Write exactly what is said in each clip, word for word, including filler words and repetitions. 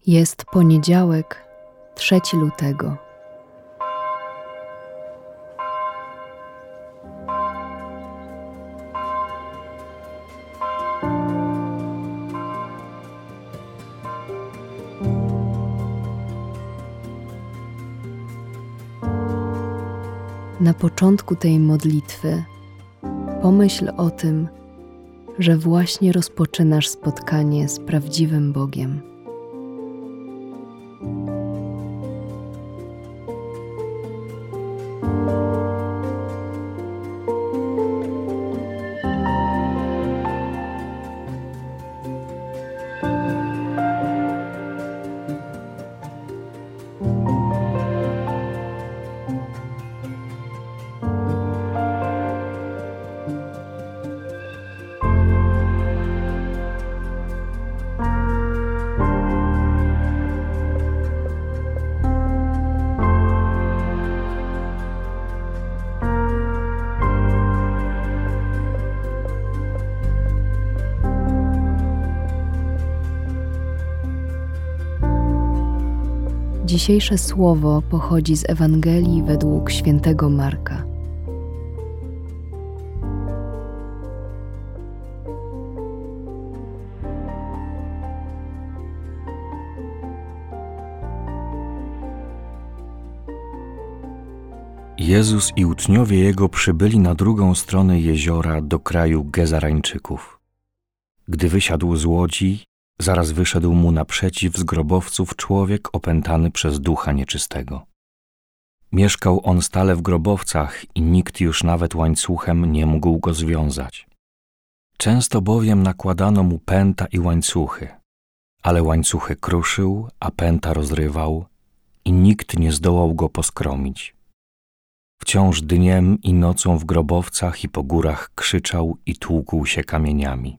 Jest poniedziałek, trzeciego lutego. Na początku tej modlitwy pomyśl o tym, że właśnie rozpoczynasz spotkanie z prawdziwym Bogiem. Dzisiejsze słowo pochodzi z Ewangelii według świętego Marka. Jezus i uczniowie Jego przybyli na drugą stronę jeziora do kraju Gezarańczyków. Gdy wysiadł z łodzi, zaraz wyszedł mu naprzeciw z grobowców człowiek opętany przez ducha nieczystego. Mieszkał on stale w grobowcach i nikt już nawet łańcuchem nie mógł go związać. Często bowiem nakładano mu pęta i łańcuchy, ale łańcuchy kruszył, a pęta rozrywał i nikt nie zdołał go poskromić. Wciąż dniem i nocą w grobowcach i po górach krzyczał i tłukł się kamieniami.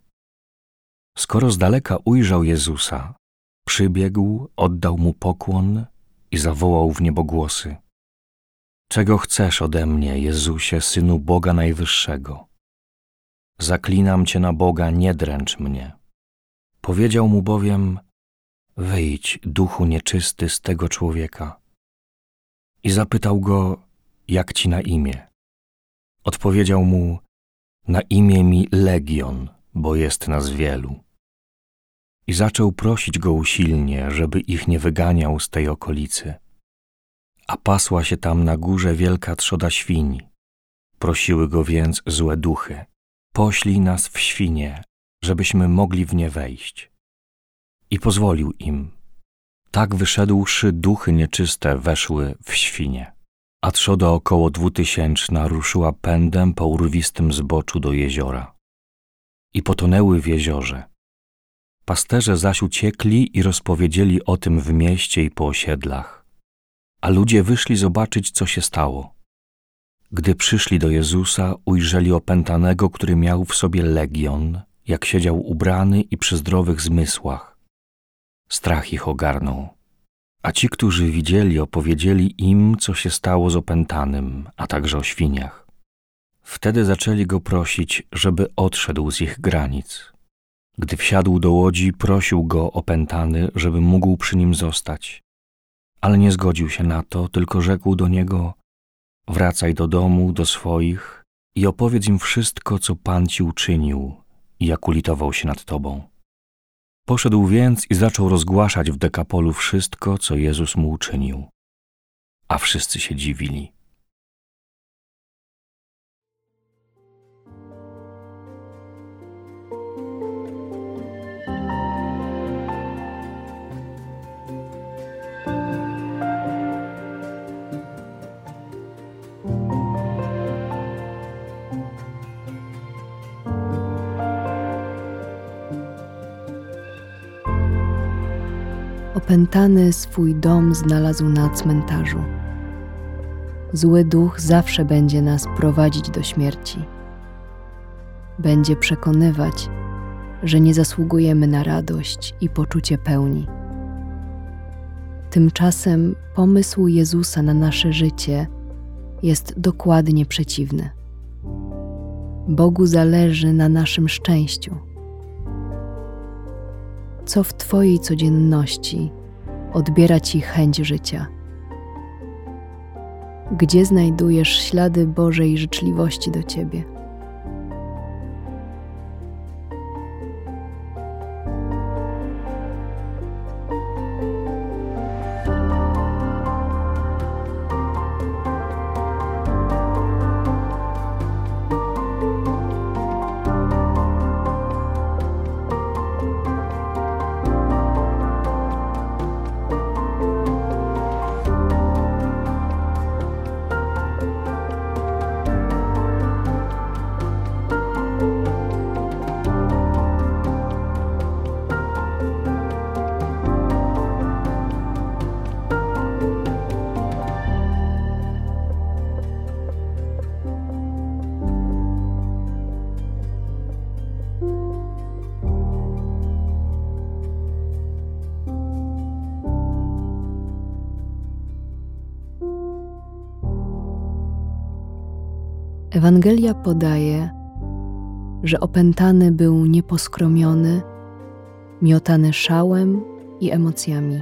Skoro z daleka ujrzał Jezusa, przybiegł, oddał mu pokłon i zawołał w niebogłosy: „Czego chcesz ode mnie, Jezusie, Synu Boga Najwyższego? Zaklinam Cię na Boga, nie dręcz mnie”. Powiedział mu bowiem: „Wyjdź, duchu nieczysty, z tego człowieka”. I zapytał go: „Jak ci na imię?” Odpowiedział mu: „Na imię mi Legion, bo jest nas wielu”. I zaczął prosić go usilnie, żeby ich nie wyganiał z tej okolicy. A pasła się tam na górze wielka trzoda świń. Prosiły go więc złe duchy: „Poślij nas w świnie, żebyśmy mogli w nie wejść”. I pozwolił im. Tak wyszedłszy, duchy nieczyste weszły w świnie. A trzoda około dwutysięczna ruszyła pędem po urwistym zboczu do jeziora. I potonęły w jeziorze. Pasterze zaś uciekli i rozpowiedzieli o tym w mieście i po osiedlach. A ludzie wyszli zobaczyć, co się stało. Gdy przyszli do Jezusa, ujrzeli opętanego, który miał w sobie legion, jak siedział ubrany i przy zdrowych zmysłach. Strach ich ogarnął. A ci, którzy widzieli, opowiedzieli im, co się stało z opętanym, a także o świniach. Wtedy zaczęli go prosić, żeby odszedł z ich granic. Gdy wsiadł do łodzi, prosił go opętany, żeby mógł przy nim zostać. Ale nie zgodził się na to, tylko rzekł do niego: „Wracaj do domu, do swoich i opowiedz im wszystko, co Pan ci uczynił i jak ulitował się nad tobą”. Poszedł więc i zaczął rozgłaszać w Dekapolu wszystko, co Jezus mu uczynił. A wszyscy się dziwili. Opętany swój dom znalazł na cmentarzu. Zły duch zawsze będzie nas prowadzić do śmierci. Będzie przekonywać, że nie zasługujemy na radość i poczucie pełni. Tymczasem pomysł Jezusa na nasze życie jest dokładnie przeciwny. Bogu zależy na naszym szczęściu. Co w Twojej codzienności odbiera ci chęć życia? Gdzie znajdujesz ślady Bożej życzliwości do ciebie? Ewangelia podaje, że opętany był nieposkromiony, miotany szałem i emocjami.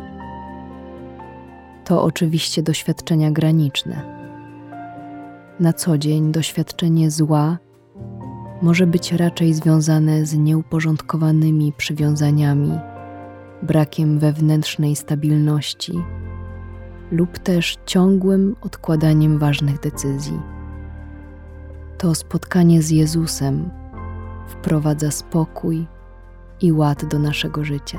To oczywiście doświadczenia graniczne. Na co dzień doświadczenie zła może być raczej związane z nieuporządkowanymi przywiązaniami, brakiem wewnętrznej stabilności lub też ciągłym odkładaniem ważnych decyzji. To spotkanie z Jezusem wprowadza spokój i ład do naszego życia.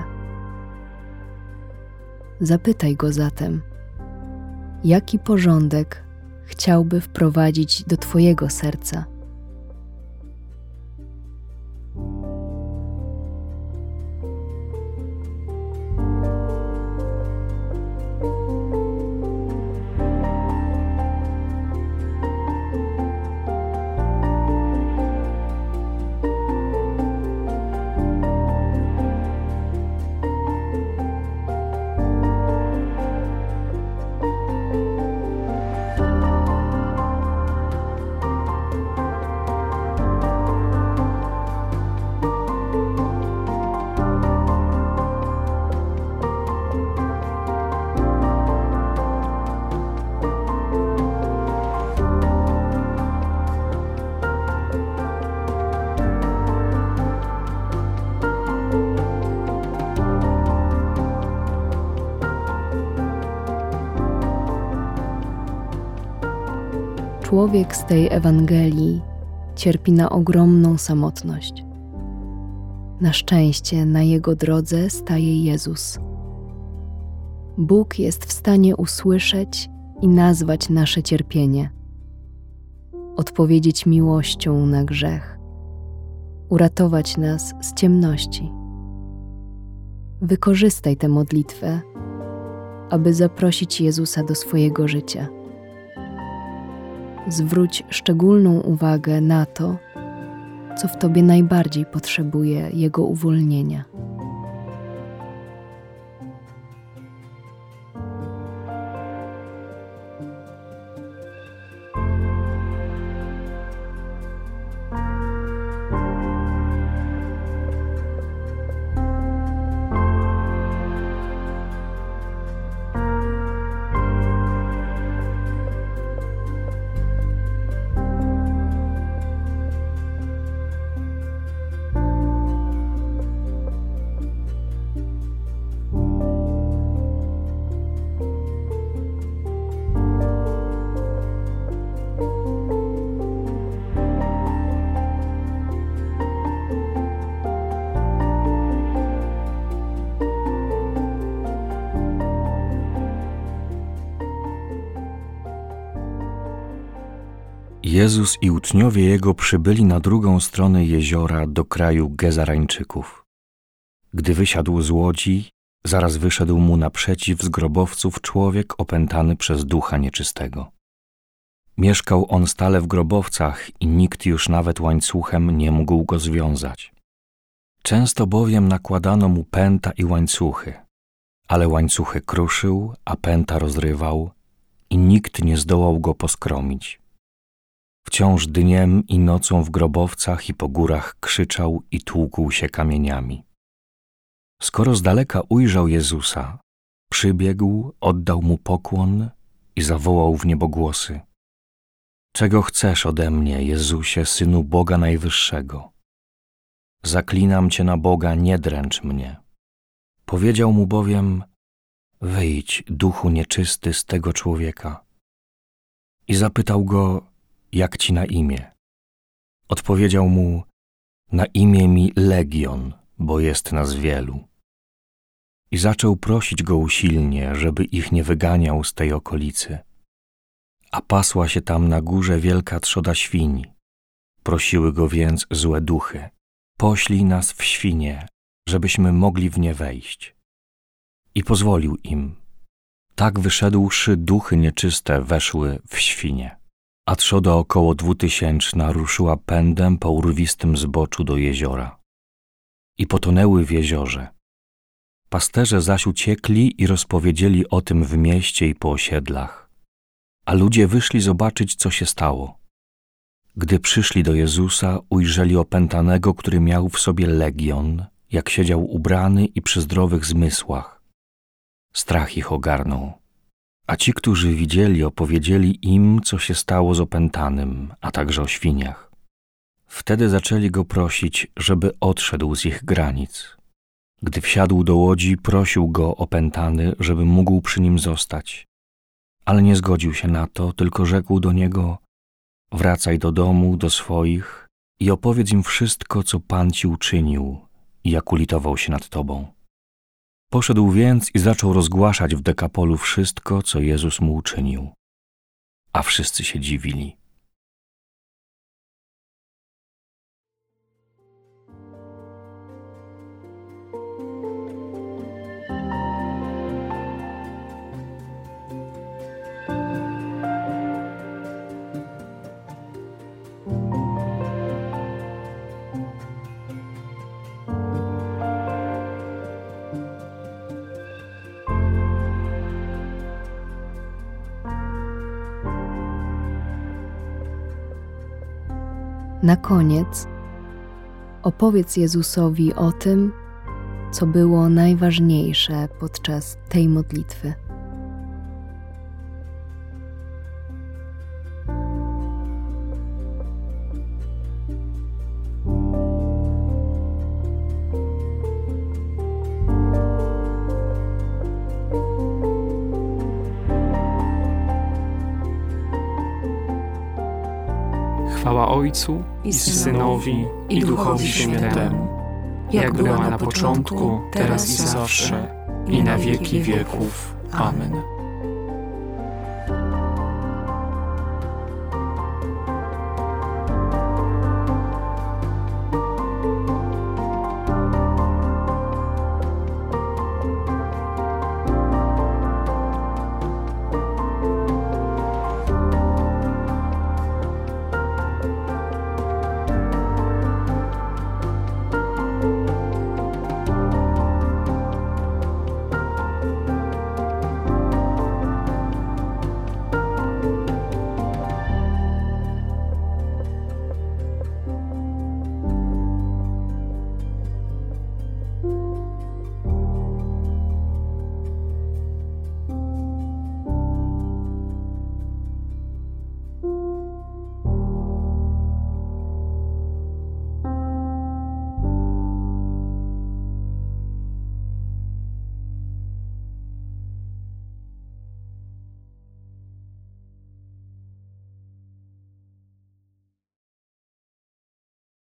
Zapytaj Go zatem, jaki porządek chciałby wprowadzić do Twojego serca. Człowiek z tej Ewangelii cierpi na ogromną samotność. Na szczęście na jego drodze staje Jezus. Bóg jest w stanie usłyszeć i nazwać nasze cierpienie, odpowiedzieć miłością na grzech, uratować nas z ciemności. Wykorzystaj tę modlitwę, aby zaprosić Jezusa do swojego życia. Zwróć szczególną uwagę na to, co w Tobie najbardziej potrzebuje Jego uwolnienia. Jezus i uczniowie Jego przybyli na drugą stronę jeziora do kraju Gezarańczyków. Gdy wysiadł z łodzi, zaraz wyszedł mu naprzeciw z grobowców człowiek opętany przez ducha nieczystego. Mieszkał on stale w grobowcach i nikt już nawet łańcuchem nie mógł go związać. Często bowiem nakładano mu pęta i łańcuchy, ale łańcuchy kruszył, a pęta rozrywał i nikt nie zdołał go poskromić. Wciąż dniem i nocą w grobowcach i po górach krzyczał i tłukł się kamieniami. Skoro z daleka ujrzał Jezusa, przybiegł, oddał mu pokłon i zawołał w niebogłosy: Czego chcesz ode mnie, Jezusie, Synu Boga Najwyższego? Zaklinam Cię na Boga, nie dręcz mnie. Powiedział mu bowiem: Wyjdź, duchu nieczysty, z tego człowieka. I zapytał go: Jak ci na imię? Odpowiedział mu: Na imię mi Legion, bo jest nas wielu. I zaczął prosić go usilnie, żeby ich nie wyganiał z tej okolicy. A pasła się tam na górze wielka trzoda świń. Prosiły go więc złe duchy: Poślij nas w świnie, żebyśmy mogli w nie wejść. I pozwolił im. Tak wyszedłszy, duchy nieczyste weszły w świnie. A trzoda około dwutysięczna ruszyła pędem po urwistym zboczu do jeziora. I potonęły w jeziorze. Pasterze zaś uciekli i rozpowiedzieli o tym w mieście i po osiedlach. A ludzie wyszli zobaczyć, co się stało. Gdy przyszli do Jezusa, ujrzeli opętanego, który miał w sobie legion, jak siedział ubrany i przy zdrowych zmysłach. Strach ich ogarnął. A ci, którzy widzieli, opowiedzieli im, co się stało z opętanym, a także o świniach. Wtedy zaczęli go prosić, żeby odszedł z ich granic. Gdy wsiadł do łodzi, prosił go opętany, żeby mógł przy nim zostać. Ale nie zgodził się na to, tylko rzekł do niego: Wracaj do domu, do swoich i opowiedz im wszystko, co Pan ci uczynił i jak ulitował się nad tobą. Poszedł więc i zaczął rozgłaszać w Dekapolu wszystko, co Jezus mu uczynił. A wszyscy się dziwili. Na koniec opowiedz Jezusowi o tym, co było najważniejsze podczas tej modlitwy. Chwała Ojcu i Synowi, i Duchowi Świętemu, jak była na początku, teraz i zawsze, i na wieki wieków. Amen.